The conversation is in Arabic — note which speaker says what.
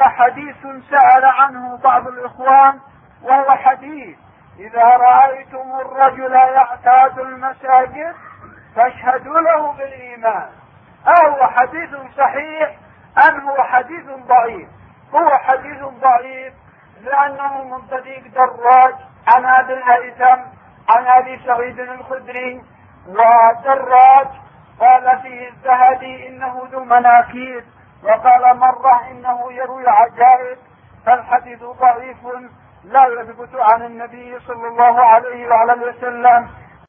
Speaker 1: حديث سأل عنه بعض الإخوان، وهو حديث: إذا رأيتم الرجل يعتاد المساجد فاشهدوا له بالإيمان. هو حديث صحيح أم هو حديث ضعيف؟ هو حديث ضعيف لأنه من طريق دراج عن أبي الهيثم عن أبي سعيد الخدري، ودراج قال فيه الذهبي إنه ذو مناكير، وقال مرة إنه يروي عجائب، فالحديث ضعيف لا يثبت عن النبي صلى الله عليه وعلى وسلم.